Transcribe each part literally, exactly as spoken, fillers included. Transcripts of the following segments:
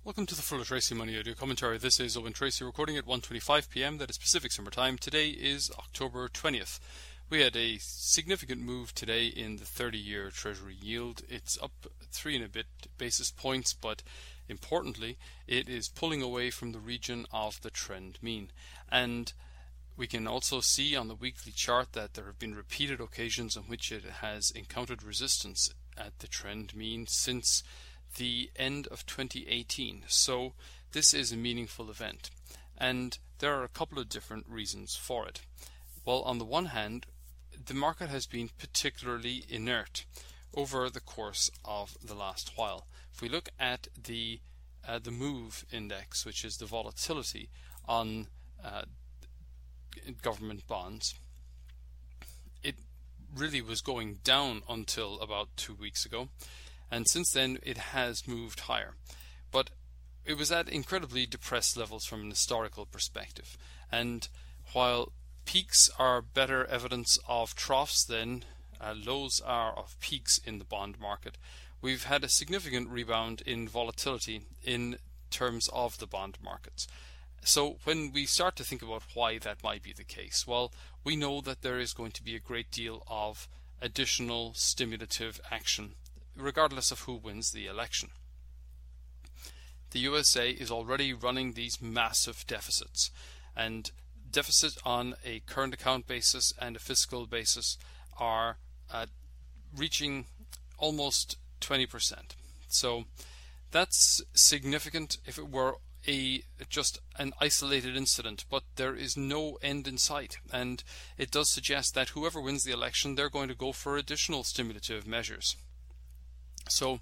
Welcome to the Fuller Tracy Money Audio Commentary. This is Owen Tracy recording at one twenty-five p m. That is Pacific Summer Time. Today is October twentieth. We had a significant move today in the thirty-year Treasury yield. It's up three and a bit basis points, but importantly, it is pulling away from the region of the trend mean. And we can also see on the weekly chart that there have been repeated occasions on which it has encountered resistance at the trend mean since the end of twenty eighteen. So this is a meaningful event, and there are a couple of different reasons for it. Well, on the one hand, the market has been particularly inert over the course of the last while. If we look at the uh, the move index, which is the volatility on uh, government bonds, it really was going down until about two weeks ago. And since then it has moved higher, but it was at incredibly depressed levels from an historical perspective. And while peaks are better evidence of troughs than uh, lows are of peaks in the bond market, we've had a significant rebound in volatility in terms of the bond markets. So when we start to think about why that might be the case, well, we know that there is going to be a great deal of additional stimulative action regardless of who wins the election. The U S A is already running these massive deficits, and deficit on a current account basis and a fiscal basis are uh, reaching almost twenty percent. So that's significant if it were a just an isolated incident, but there is no end in sight, and it does suggest that whoever wins the election, they're going to go for additional stimulative measures. So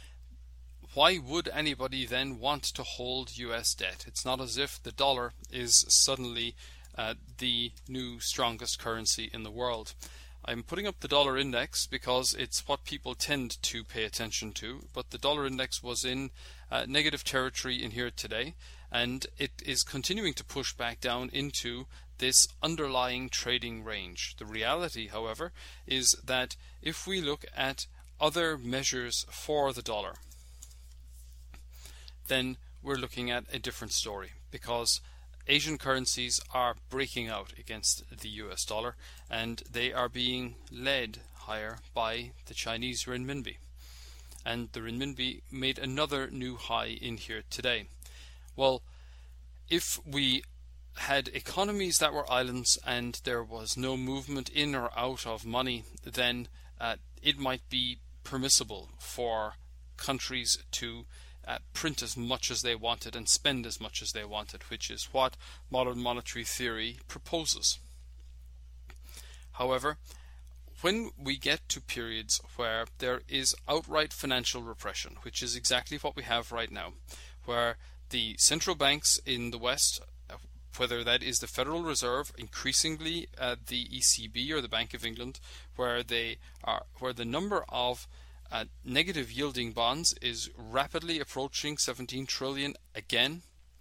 why would anybody then want to hold U S debt? It's not as if the dollar is suddenly uh, the new strongest currency in the world. I'm putting up the dollar index because it's what people tend to pay attention to, but the dollar index was in uh, negative territory in here today, and it is continuing to push back down into this underlying trading range. The reality, however, is that if we look at other measures for the dollar, then we're looking at a different story, because Asian currencies are breaking out against the U S dollar, and they are being led higher by the Chinese renminbi. And the renminbi made another new high in here today. Well, if we had economies that were islands and there was no movement in or out of money, then uh, it might be permissible for countries to uh, print as much as they wanted and spend as much as they wanted, which is what modern monetary theory proposes. However, when we get to periods where there is outright financial repression, which is exactly what we have right now, where the central banks in the West, whether that is the Federal Reserve, increasingly uh, the E C B or the Bank of England, where they are, where the number of uh, negative yielding bonds is rapidly approaching seventeen trillion again,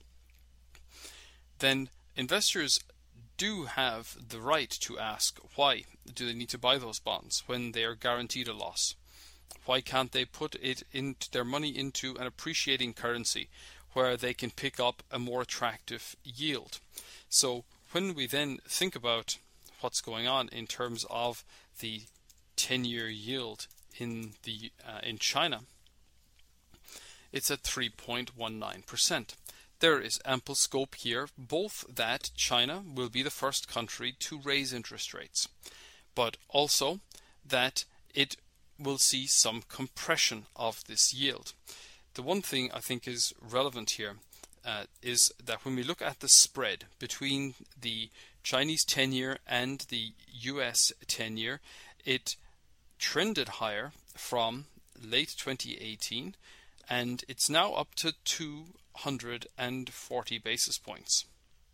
then investors do have the right to ask, why do they need to buy those bonds when they are guaranteed a loss? Why can't they put it into their money into an appreciating currency where they can pick up a more attractive yield? So when we then think about what's going on in terms of the ten-year yield in the uh, in China, it's at three point one nine percent. There is ample scope here, both that China will be the first country to raise interest rates, but also that it will see some compression of this yield. The one thing I think is relevant here uh, is that when we look at the spread between the Chinese ten-year and the U S ten-year, it trended higher from late twenty eighteen, and it's now up to two hundred forty basis points.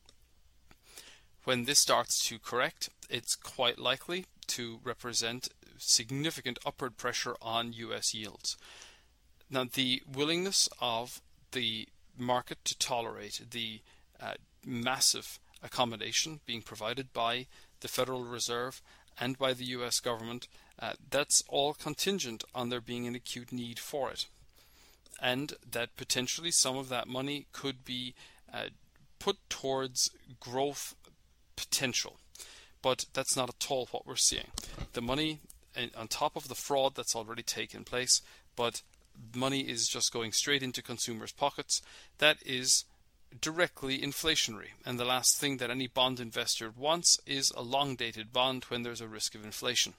When this starts to correct, it's quite likely to represent significant upward pressure on U S yields. Now, the willingness of the market to tolerate the uh, massive accommodation being provided by the Federal Reserve and by the U S government, uh, that's all contingent on there being an acute need for it. and that potentially some of that money could be uh, put towards growth potential. But that's not at all what we're seeing. The money, on top of the fraud that's already taken place, but money is just going straight into consumers' pockets. That is directly inflationary, and the last thing that any bond investor wants is a long-dated bond when there's a risk of inflation.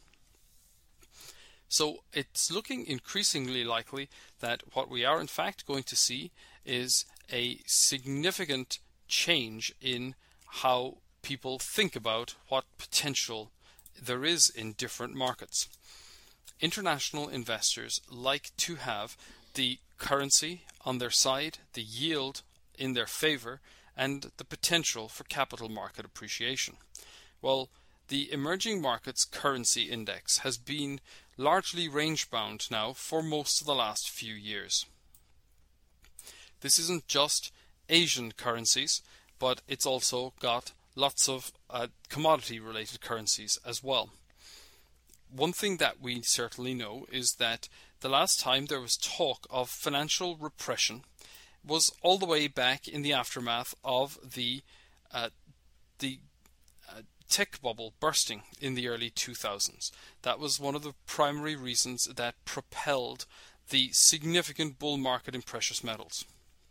So it's looking increasingly likely that what we are in fact going to see is a significant change in how people think about what potential there is in different markets. International investors like to have the currency on their side, the yield in their favor, and the potential for capital market appreciation. Well, the emerging markets currency index has been largely range-bound now for most of the last few years. This isn't just Asian currencies, but it's also got lots of uh, commodity-related currencies as well. One thing that we certainly know is that the last time there was talk of financial repression was all the way back in the aftermath of the uh, the uh, tech bubble bursting in the early two thousands. That was one of the primary reasons that propelled the significant bull market in precious metals.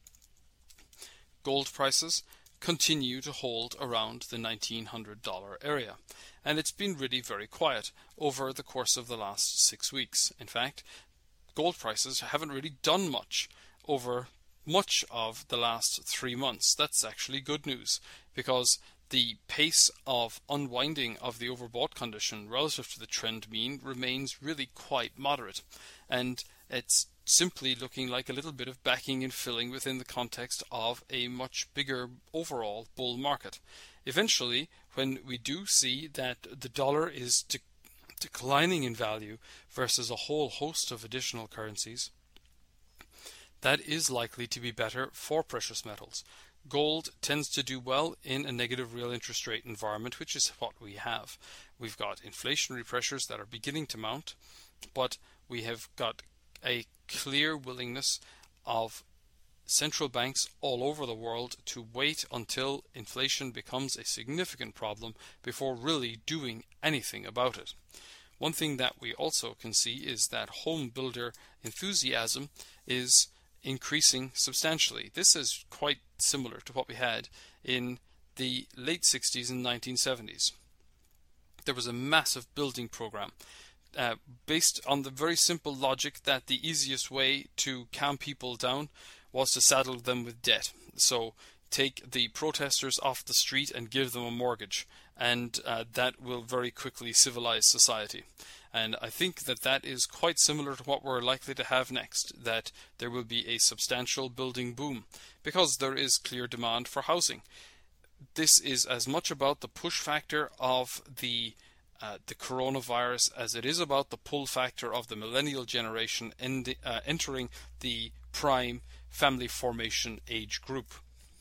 Gold prices continue to hold around the nineteen hundred dollar area, and it's been really very quiet over the course of the last six weeks. In fact, gold prices haven't really done much over much of the last three months. That's actually good news, because the pace of unwinding of the overbought condition relative to the trend mean remains really quite moderate, and it's simply looking like a little bit of backing and filling within the context of a much bigger overall bull market. Eventually, when we do see that the dollar is de- declining in value versus a whole host of additional currencies, that is likely to be better for precious metals. Gold tends to do well in a negative real interest rate environment, which is what we have. We've got inflationary pressures that are beginning to mount, but we have got a clear willingness of central banks all over the world to wait until inflation becomes a significant problem before really doing anything about it. One thing that we also can see is that home builder enthusiasm is increasing substantially. This is quite similar to what we had in the late sixties and nineteen seventies. There was a massive building program uh, based on the very simple logic that the easiest way to calm people down was to saddle them with debt. So take the protesters off the street and give them a mortgage, and uh, that will very quickly civilize society. And I think that that is quite similar to what we're likely to have next, that there will be a substantial building boom, because there is clear demand for housing. This is as much about the push factor of the uh, the coronavirus as it is about the pull factor of the millennial generation in the, uh, entering the prime family formation age group.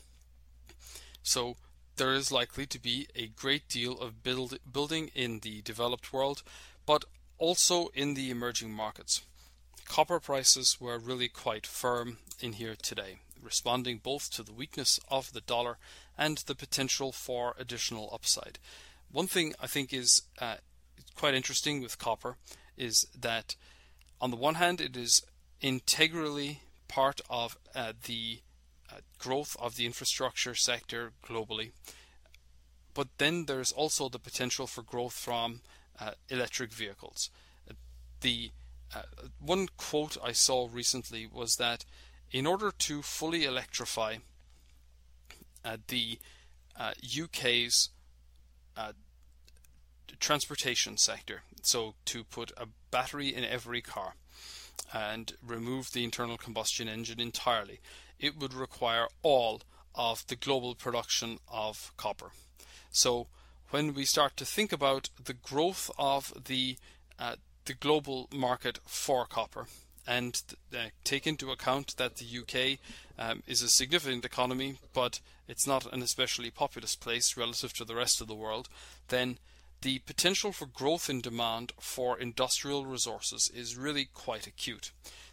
So there is likely to be a great deal of build, building in the developed world, but also in the emerging markets. Copper prices were really quite firm in here today, responding both to the weakness of the dollar and the potential for additional upside. One thing I think is uh, quite interesting with copper is that on the one hand it is integrally part of uh, the uh, growth of the infrastructure sector globally, but then there's also the potential for growth from uh, electric vehicles. The uh, one quote I saw recently was that in order to fully electrify uh, the uh, U K's uh, transportation sector, so to put a battery in every car and remove the internal combustion engine entirely, it would require all of the global production of copper. So when we start to think about the growth of the uh, the global market for copper, and uh, take into account that the U K um, is a significant economy, but it's not an especially populous place relative to the rest of the world, then the potential for growth in demand for industrial resources is really quite acute.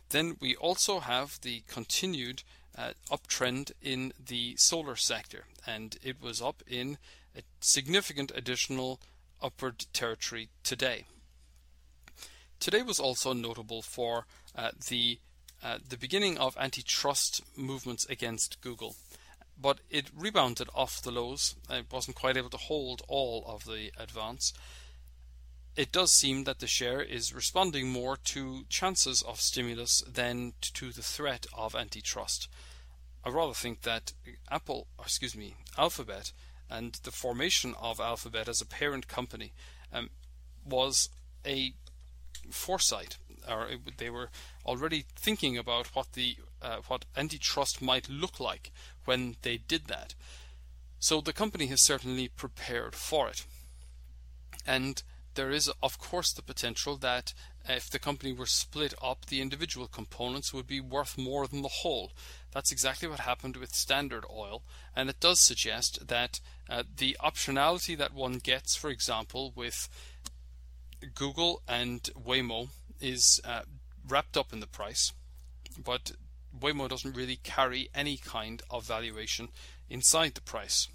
Then we also have the continued uh, uptrend in the solar sector, and it was up in a significant additional upward territory today. Today was also notable for uh, the uh, the beginning of antitrust movements against Google, but it rebounded off the lows. It wasn't quite able to hold all of the advance. It does seem that the share is responding more to chances of stimulus than to the threat of antitrust. I rather think that Apple, or excuse me, Alphabet, and the formation of Alphabet as a parent company um, was a foresight, or it, they were already thinking about what the uh, what antitrust might look like when they did that. So the company has certainly prepared for it, and there is of course the potential that if the company were split up, the individual components would be worth more than the whole. That's exactly what happened with Standard Oil, and it does suggest that uh, the optionality that one gets, for example, with Google and Waymo is uh, wrapped up in the price, but Waymo doesn't really carry any kind of valuation inside the price.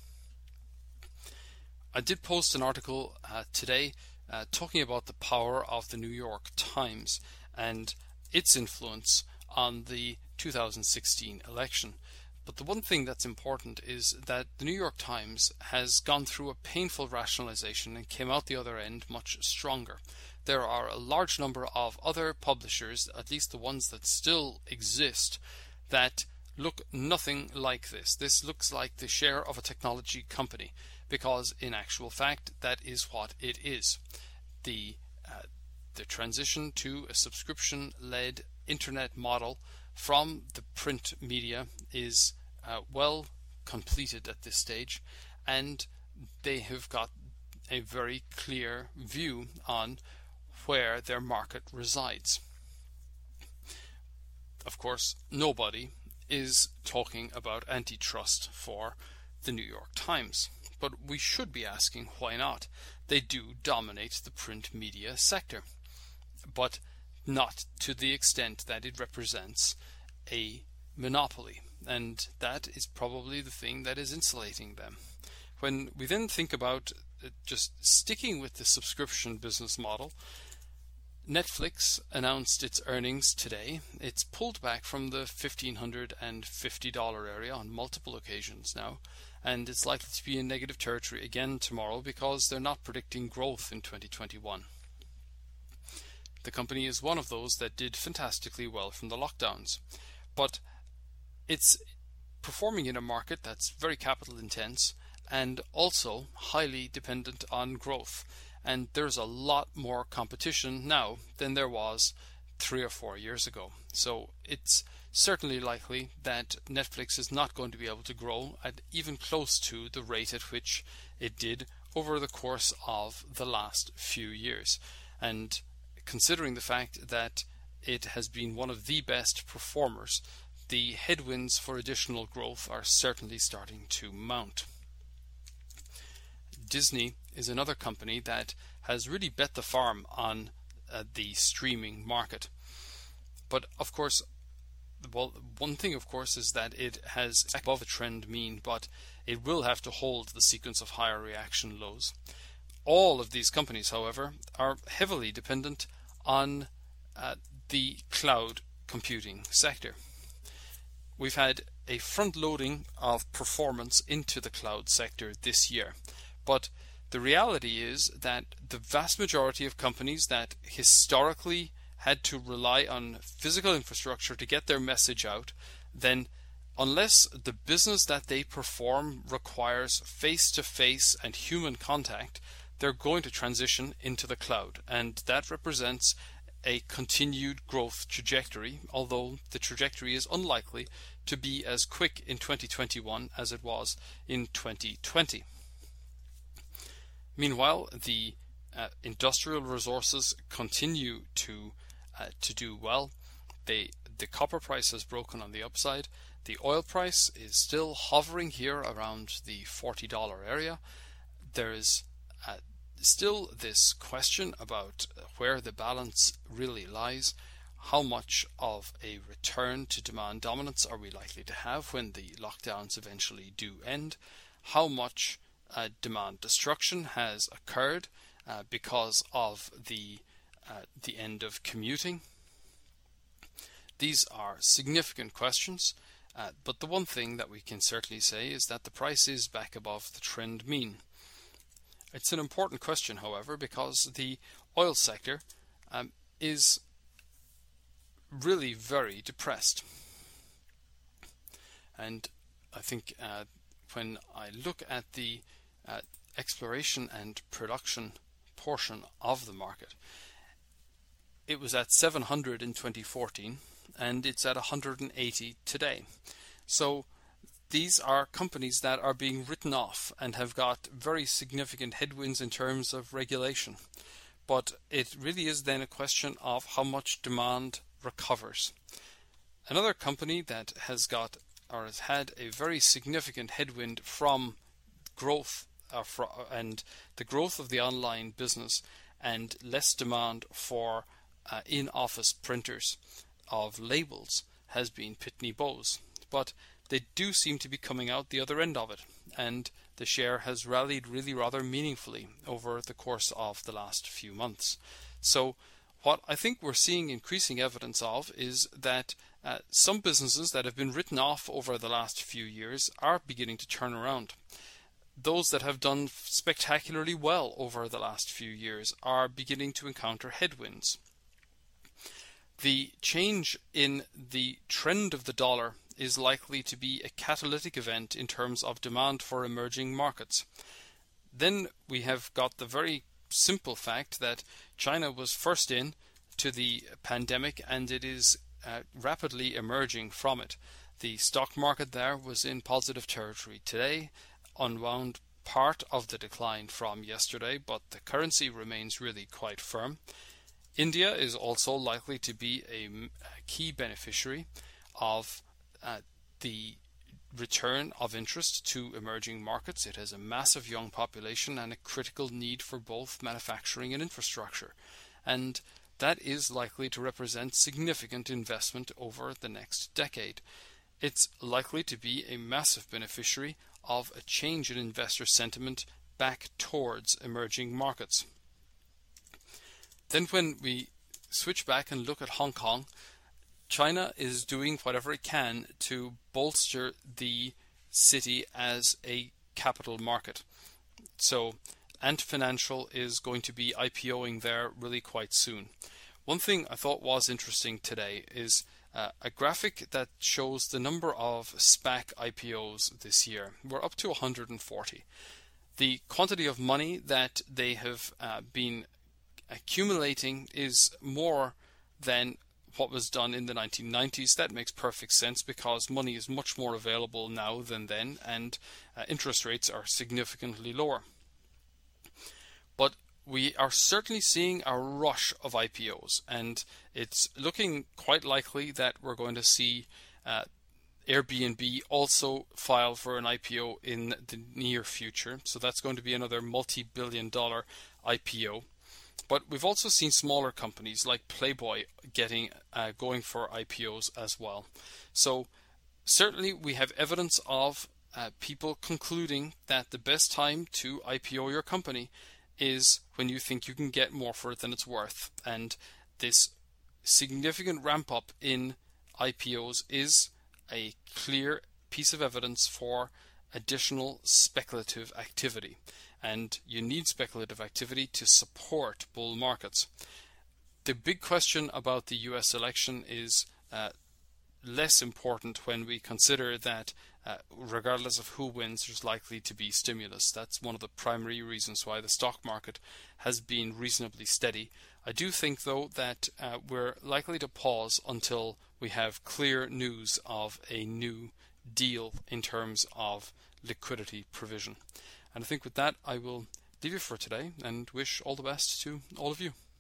I did post an article uh, today uh, talking about the power of the New York Times and its influence on the two thousand sixteen election. But the one thing that's important is that the New York Times has gone through a painful rationalization and came out the other end much stronger. There are a large number of other publishers, at least the ones that still exist, that look nothing like this. This looks like the share of a technology company, because in actual fact that is what it is. The uh, the transition to a subscription-led internet model from the print media is uh, well completed at this stage, and they have got a very clear view on where their market resides. Of course, nobody is talking about antitrust for the New York Times, but we should be asking why not. They do dominate the print media sector, but not to the extent that it represents a monopoly, and that is probably the thing that is insulating them. When we then think about just sticking with the subscription business model, Netflix announced its earnings today. It's pulled back from the fifteen hundred fifty dollars area on multiple occasions now, and it's likely to be in negative territory again tomorrow because they're not predicting growth in twenty twenty-one. The company is one of those that did fantastically well from the lockdowns, but it's performing in a market that's very capital intense and also highly dependent on growth. And there's a lot more competition now than there was three or four years ago. So it's certainly likely that Netflix is not going to be able to grow at even close to the rate at which it did over the course of the last few years. And considering the fact that it has been one of the best performers, the headwinds for additional growth are certainly starting to mount. Disney is another company that has really bet the farm on uh, the streaming market. But of course, well, one thing of course is that it has above the trend mean, but it will have to hold the sequence of higher reaction lows. All of these companies, however, are heavily dependent on uh, the cloud computing sector. We've had a front loading of performance into the cloud sector this year. But the reality is that the vast majority of companies that historically had to rely on physical infrastructure to get their message out, then unless the business that they perform requires face-to-face and human contact, they're going to transition into the cloud. And that represents a continued growth trajectory, although the trajectory is unlikely to be as quick in twenty twenty-one as it was in twenty twenty. Meanwhile, the uh, industrial resources continue to uh, to do well. They, the copper price has broken on the upside. The oil price is still hovering here around the forty dollars area. There is uh, still this question about where the balance really lies. how much of a return to demand dominance are we likely to have when the lockdowns eventually do end? How much uh, demand destruction has occurred uh, because of the uh, the end of commuting? These are significant questions, uh, but the one thing that we can certainly say is that the price is back above the trend mean. It's an important question, however, because the oil sector um, is really very depressed. And I think uh, when I look at the uh, exploration and production portion of the market, it was at seven hundred in twenty fourteen and it's at one hundred eighty today. So these are companies that are being written off and have got very significant headwinds in terms of regulation. But it really is then a question of how much demand recovers. Another company that has got or has had a very significant headwind from growth uh, for, and the growth of the online business and less demand for uh, in-office printers of labels has been Pitney Bowes. But they do seem to be coming out the other end of it, and the share has rallied really rather meaningfully over the course of the last few months. So what I think we're seeing increasing evidence of is that uh, some businesses that have been written off over the last few years are beginning to turn around. Those that have done spectacularly well over the last few years are beginning to encounter headwinds. The change in the trend of the dollar is likely to be a catalytic event in terms of demand for emerging markets. Then we have got the very simple fact that China was first in to the pandemic and it is uh, rapidly emerging from it. The stock market there was in positive territory today, unwound part of the decline from yesterday, but the currency remains really quite firm. India is also likely to be a, a key beneficiary of uh, the return of interest to emerging markets. It has a massive young population and a critical need for both manufacturing and infrastructure, and that is likely to represent significant investment over the next decade. It's likely to be a massive beneficiary of a change in investor sentiment back towards emerging markets. Then when we switch back and look at Hong Kong, China is doing whatever it can to bolster the city as a capital market. So Ant Financial is going to be IPOing there really quite soon. One thing I thought was interesting today is uh, a graphic that shows the number of SPAC I P Os this year. We're up to one hundred forty. The quantity of money that they have uh, been accumulating is more than what was done in the nineteen nineties. That makes perfect sense because money is much more available now than then, and uh, interest rates are significantly lower. But we are certainly seeing a rush of I P Os, and it's looking quite likely that we're going to see uh, Airbnb also file for an I P O in the near future. So that's going to be another multi-billion dollar I P O. But we've also seen smaller companies like Playboy getting uh, going for I P Os as well. So certainly we have evidence of uh, people concluding that the best time to I P O your company is when you think you can get more for it than it's worth. And this significant ramp up in I P Os is a clear piece of evidence for additional speculative activity. And you need speculative activity to support bull markets. The big question about the U S election is uh, less important when we consider that uh, regardless of who wins, there's likely to be stimulus. That's one of the primary reasons why the stock market has been reasonably steady. I do think, though, that uh, we're likely to pause until we have clear news of a new deal in terms of liquidity provision. And I think with that, I will leave you for today and wish all the best to all of you.